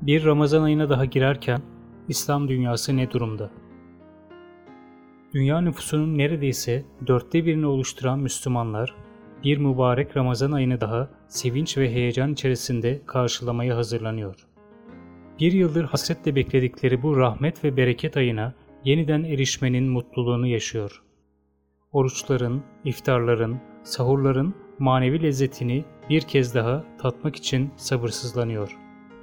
Bir Ramazan ayına daha girerken İslam dünyası ne durumda? Dünya nüfusunun neredeyse 1/4'ünü oluşturan Müslümanlar, bir mübarek Ramazan ayını daha sevinç ve heyecan içerisinde karşılamaya hazırlanıyor. Bir yıldır hasretle bekledikleri bu rahmet ve bereket ayına yeniden erişmenin mutluluğunu yaşıyor. Oruçların, iftarların, sahurların manevi lezzetini bir kez daha tatmak için sabırsızlanıyor.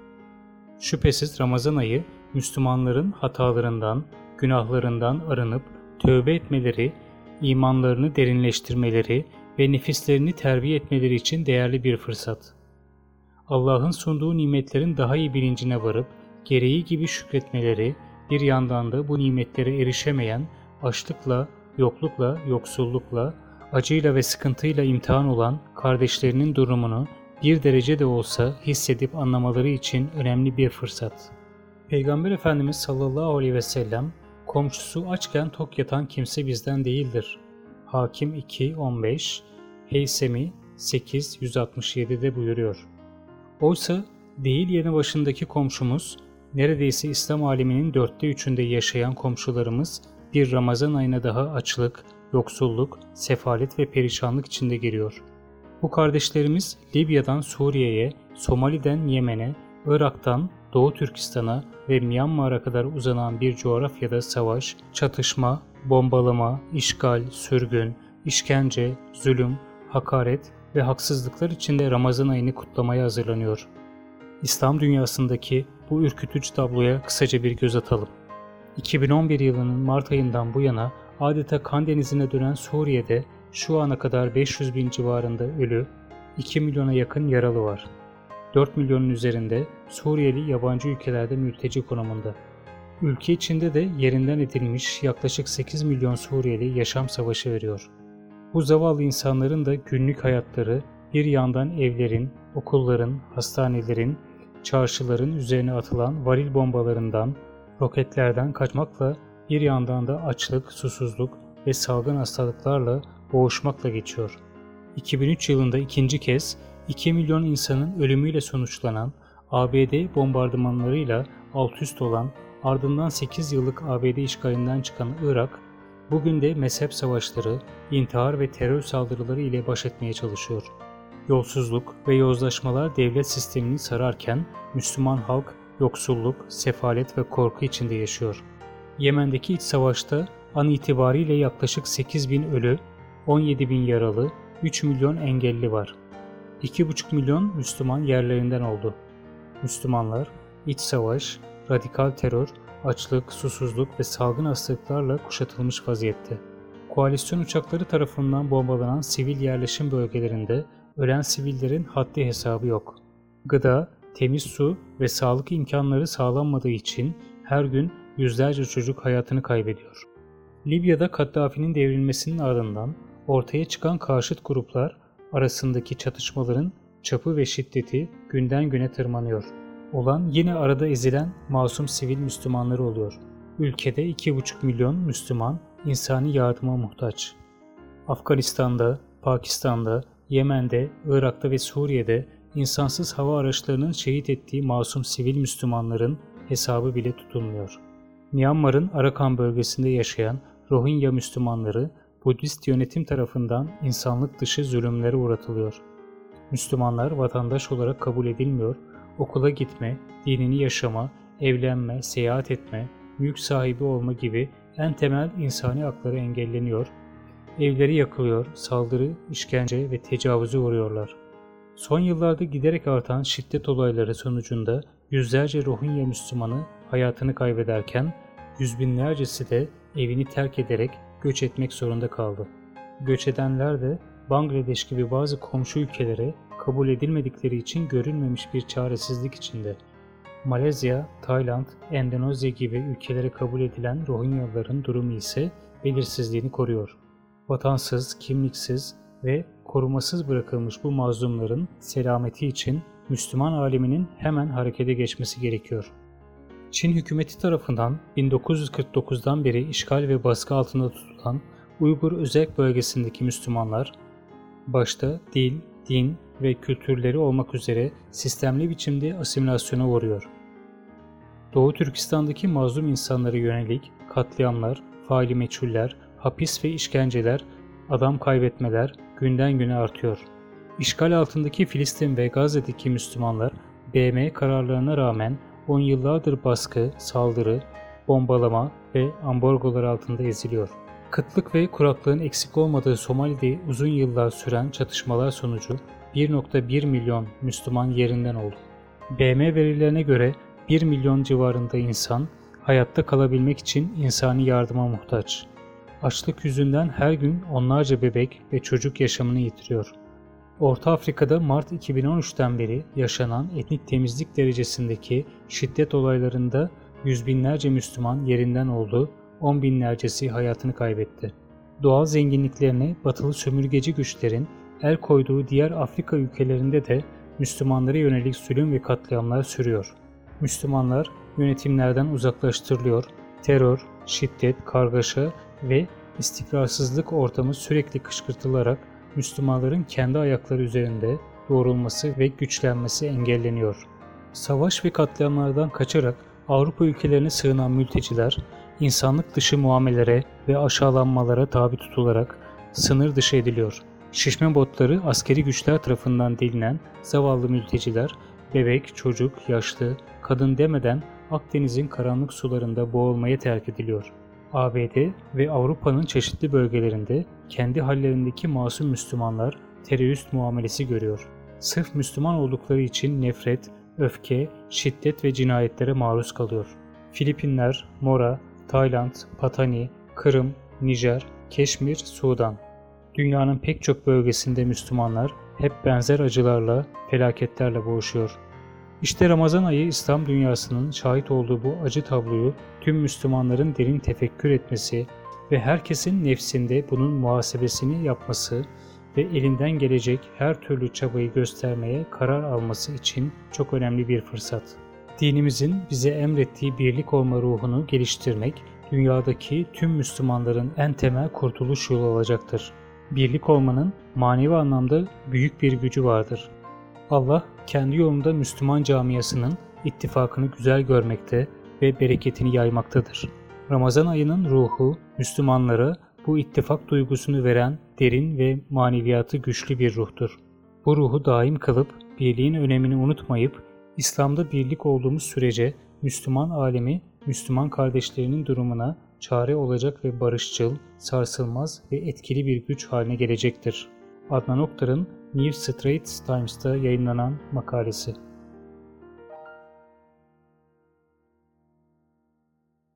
Şüphesiz Ramazan ayı, Müslümanların hatalarından, günahlarından arınıp tövbe etmeleri, imanlarını derinleştirmeleri ve nefislerini terbiye etmeleri için değerli bir fırsat. Allah'ın sunduğu nimetlerin daha iyi bilincine varıp gereği gibi şükretmeleri, bir yandan da bu nimetlere erişemeyen, açlıkla, yoklukla, yoksullukla, acıyla ve sıkıntıyla imtihan olan kardeşlerinin durumunu bir derece de olsa hissedip anlamaları için önemli bir fırsat. Peygamber Efendimiz sallallahu aleyhi ve sellem, komşusu açken tok yatan kimse bizden değildir. Hakim 2-15, Heysemi 8-167'de buyuruyor. Oysa değil yanı başındaki komşumuz, neredeyse İslam aleminin 3'ünde yaşayan komşularımız bir Ramazan ayına daha açlık, yoksulluk, sefalet ve perişanlık içinde giriyor. Bu kardeşlerimiz Libya'dan Suriye'ye, Somali'den Yemen'e, Irak'tan Doğu Türkistan'a ve Myanmar'a kadar uzanan bir coğrafyada savaş, çatışma, bombalama, işgal, sürgün, işkence, zulüm, hakaret ve haksızlıklar içinde Ramazan ayını kutlamaya hazırlanıyor. İslam dünyasındaki bu ürkütücü tabloya kısaca bir göz atalım. 2011 yılının Mart ayından bu yana adeta kan denizine dönen Suriye'de şu ana kadar 500 bin civarında ölü, 2 milyona yakın yaralı var. 4 milyonun üzerinde Suriyeli yabancı ülkelerde mülteci konumunda. Ülke içinde de yerinden edilmiş yaklaşık 8 milyon Suriyeli yaşam savaşı veriyor. Bu zavallı insanların da günlük hayatları bir yandan evlerin, okulların, hastanelerin, çarşıların üzerine atılan varil bombalarından, roketlerden kaçmakla bir yandan da açlık, susuzluk ve salgın hastalıklarla boğuşmakla geçiyor. 2003 yılında ikinci kez 2 milyon insanın ölümüyle sonuçlanan ABD bombardımanlarıyla altüst olan, ardından 8 yıllık ABD işgalinden çıkan Irak, bugün de mezhep savaşları, intihar ve terör saldırıları ile baş etmeye çalışıyor. Yolsuzluk ve yozlaşmalar devlet sistemini sararken Müslüman halk yoksulluk, sefalet ve korku içinde yaşıyor. Yemen'deki iç savaşta an itibariyle yaklaşık 8 bin ölü, 17 bin yaralı, 3 milyon engelli var. 2,5 milyon Müslüman yerlerinden oldu. Müslümanlar, iç savaş, radikal terör, açlık, susuzluk ve salgın hastalıklarla kuşatılmış vaziyette. Koalisyon uçakları tarafından bombalanan sivil yerleşim bölgelerinde ölen sivillerin haddi hesabı yok. Gıda, temiz su ve sağlık imkanları sağlanmadığı için her gün yüzlerce çocuk hayatını kaybediyor. Libya'da Kaddafi'nin devrilmesinin ardından ortaya çıkan karşıt gruplar arasındaki çatışmaların çapı ve şiddeti günden güne tırmanıyor. Olan yine arada ezilen masum sivil Müslümanları oluyor. Ülkede 2,5 milyon Müslüman insani yardıma muhtaç. Afganistan'da, Pakistan'da, Yemen'de, Irak'ta ve Suriye'de insansız hava araçlarının şehit ettiği masum sivil Müslümanların hesabı bile tutulmuyor. Myanmar'ın Arakan bölgesinde yaşayan Rohingya Müslümanları Budist yönetim tarafından insanlık dışı zulümlere uğratılıyor. Müslümanlar vatandaş olarak kabul edilmiyor, okula gitme, dinini yaşama, evlenme, seyahat etme, mülk sahibi olma gibi en temel insani hakları engelleniyor, evleri yakılıyor, saldırı, işkence ve tecavüze uğruyorlar. Son yıllarda giderek artan şiddet olayları sonucunda yüzlerce Rohingya Müslümanı hayatını kaybederken yüz binlercesi de evini terk ederek göç etmek zorunda kaldı. Göç edenler de Bangladeş gibi bazı komşu ülkelere kabul edilmedikleri için görülmemiş bir çaresizlik içinde. Malezya, Tayland, Endonezya gibi ülkelere kabul edilen Rohingyalıların durumu ise belirsizliğini koruyor. Vatansız, kimliksiz ve korumasız bırakılmış bu mazlumların selameti için Müslüman aleminin hemen harekete geçmesi gerekiyor. Çin hükümeti tarafından 1949'dan beri işgal ve baskı altında tutulan Uygur Özerk bölgesindeki Müslümanlar, başta dil, din ve kültürleri olmak üzere sistemli biçimde asimilasyona uğruyor. Doğu Türkistan'daki mazlum insanlara yönelik katliamlar, faili meçhuller, hapis ve işkenceler, adam kaybetmeler günden güne artıyor. İşgal altındaki Filistin ve Gazze'deki Müslümanlar BM kararlarına rağmen 10 yıllardır baskı, saldırı, bombalama ve ambargolar altında eziliyor. Kıtlık ve kuraklığın eksik olmadığı Somali'de uzun yıllar süren çatışmalar sonucu 1,1 milyon Müslüman yerinden oldu. BM verilerine göre 1 milyon civarında insan hayatta kalabilmek için insani yardıma muhtaç. Açlık yüzünden her gün onlarca bebek ve çocuk yaşamını yitiriyor. Orta Afrika'da Mart 2013'ten beri yaşanan etnik temizlik derecesindeki şiddet olaylarında yüz binlerce Müslüman yerinden oldu, 10 binlercesi hayatını kaybetti. Doğal zenginliklerine batılı sömürgeci güçlerin el koyduğu diğer Afrika ülkelerinde de Müslümanlara yönelik zulüm ve katliamlar sürüyor. Müslümanlar yönetimlerden uzaklaştırılıyor, terör, şiddet, kargaşa ve istikrarsızlık ortamı sürekli kışkırtılarak Müslümanların kendi ayakları üzerinde doğrulması ve güçlenmesi engelleniyor. Savaş ve katliamlardan kaçarak Avrupa ülkelerine sığınan mülteciler, insanlık dışı muamelelere ve aşağılanmalara tabi tutularak sınır dışı ediliyor. Şişme botları askeri güçler tarafından delinen zavallı mülteciler, bebek, çocuk, yaşlı, kadın demeden Akdeniz'in karanlık sularında boğulmaya terk ediliyor. ABD ve Avrupa'nın çeşitli bölgelerinde kendi hallerindeki masum Müslümanlar terörist muamelesi görüyor. Sırf Müslüman oldukları için nefret, öfke, şiddet ve cinayetlere maruz kalıyor. Filipinler, Mora, Tayland, Patani, Kırım, Nijer, Keşmir, Sudan. Dünyanın pek çok bölgesinde Müslümanlar hep benzer acılarla, felaketlerle boğuşuyor. İşte Ramazan ayı İslam dünyasının şahit olduğu bu acı tabloyu tüm Müslümanların derin tefekkür etmesi ve herkesin nefsinde bunun muhasebesini yapması ve elinden gelecek her türlü çabayı göstermeye karar alması için çok önemli bir fırsat. Dinimizin bize emrettiği birlik olma ruhunu geliştirmek, dünyadaki tüm Müslümanların en temel kurtuluş yolu olacaktır. Birlik olmanın manevi anlamda büyük bir gücü vardır. Allah kendi yolunda Müslüman camiasının ittifakını güzel görmekte ve bereketini yaymaktadır. Ramazan ayının ruhu Müslümanlara bu ittifak duygusunu veren derin ve maneviyatı güçlü bir ruhtur. Bu ruhu daim kılıp birliğin önemini unutmayıp İslam'da birlik olduğumuz sürece Müslüman alemi Müslüman kardeşlerinin durumuna çare olacak ve barışçıl, sarsılmaz ve etkili bir güç haline gelecektir. Adnan Oktar'ın New Straits Times'ta yayınlanan makalesi.